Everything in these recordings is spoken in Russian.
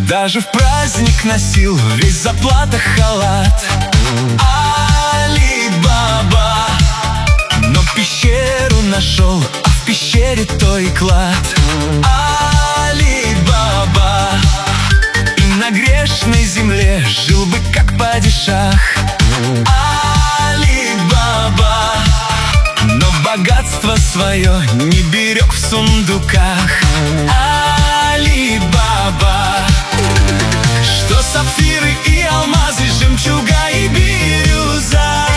Даже в праздник носил весь в заплатах халат. Али-Баба, но пещеру нашел, а в пещере то и клад. Али-Баба, и на грешной земле жил бы как падишах. Али-Баба, но богатство свое не берег в сундуках. Али-Баба, что сапфиры и алмазы, жемчуга и бирюза,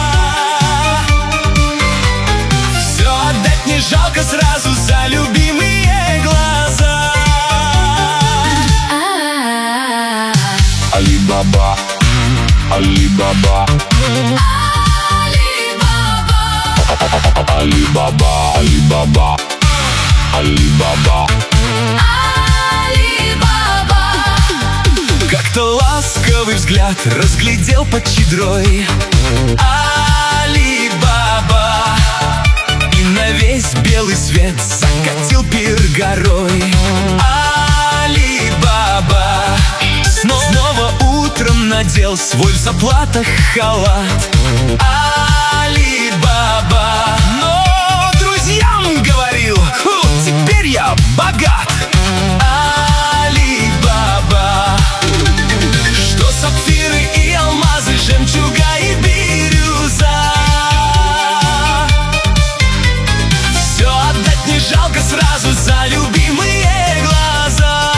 все отдать не жалко сразу за любимые глаза. Али-Баба, Али-Баба, Али-Баба, Али-Баба, Али-Баба, Али-Баба. Как-то ласковый взгляд разглядел под чадрой Али-Баба, и на весь белый свет закатил пир горой. Али-Баба снова утром надел свой в заплатах халат. Али-Баба, но друзьям говорил: вот теперь я богат. Али-Баба, что сапфиры и алмазы, жемчуга и бирюза, все отдать не жалко сразу за любимые глаза.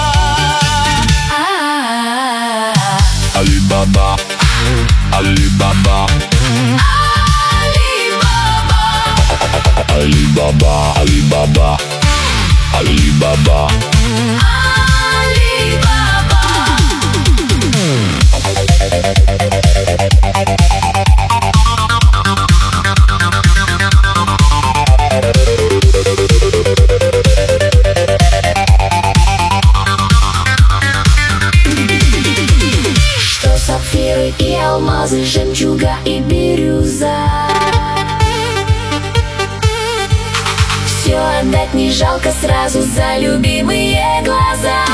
Али-Баба, Али-Баба, Али-Баба, Али-Баба, Али-Баба, Что сапфиры и алмазы, жемчуга и бирюза, все отдать не жалко сразу за любимые глаза.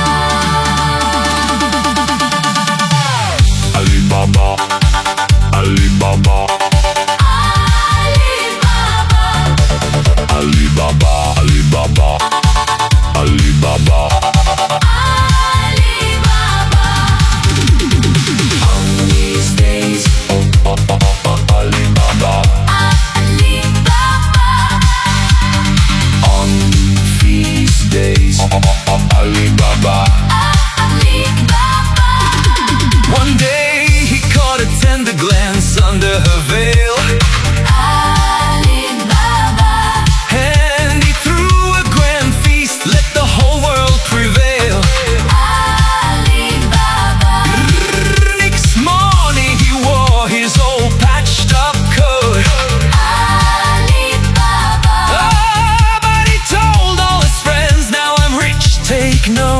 Али-Баба, Али-Баба, Али-Баба, Али-Баба, Али-Баба, on these days, Али-Баба, on these days, Али-Баба. One day he caught a tender glance under her veil, and he threw a grand feast, let the whole world prevail. Next morning he wore his old patched up coat, but he told all his friends, now I'm rich, take note.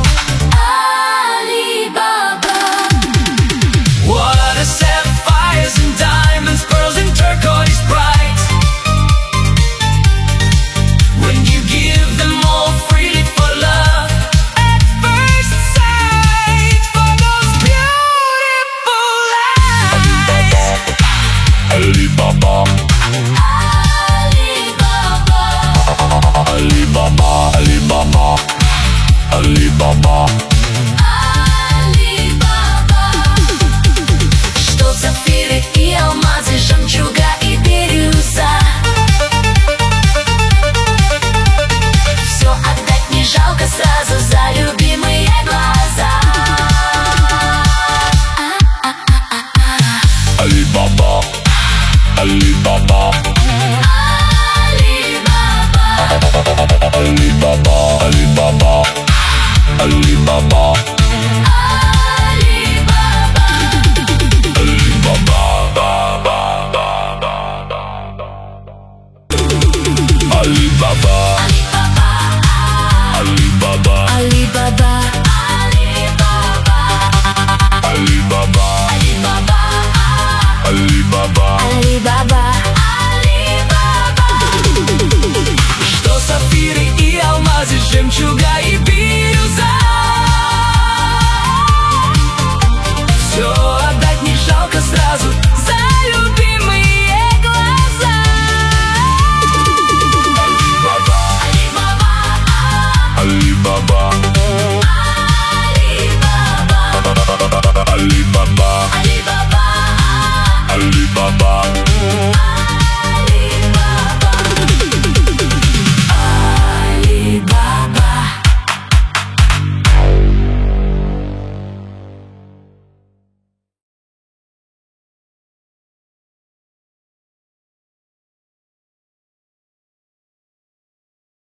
What a sapphires and diamonds, pearls and turquoise bright, when you give them all freely for love at first sight, for those beautiful eyes. Ali-Baba, Ali-Baba, Ali-Baba, Али-Баба, Что сапфиры и алмазы, жемчуга и бирюза, все отдать не жалко сразу за любимые глаза. Али-Баба, Али-Баба, Али-Баба, Али-Баба, Али-Баба, Али-Баба, Али-Баба, Али-Баба, Али-Баба, Али-Баба, Али-Баба, Али-Баба.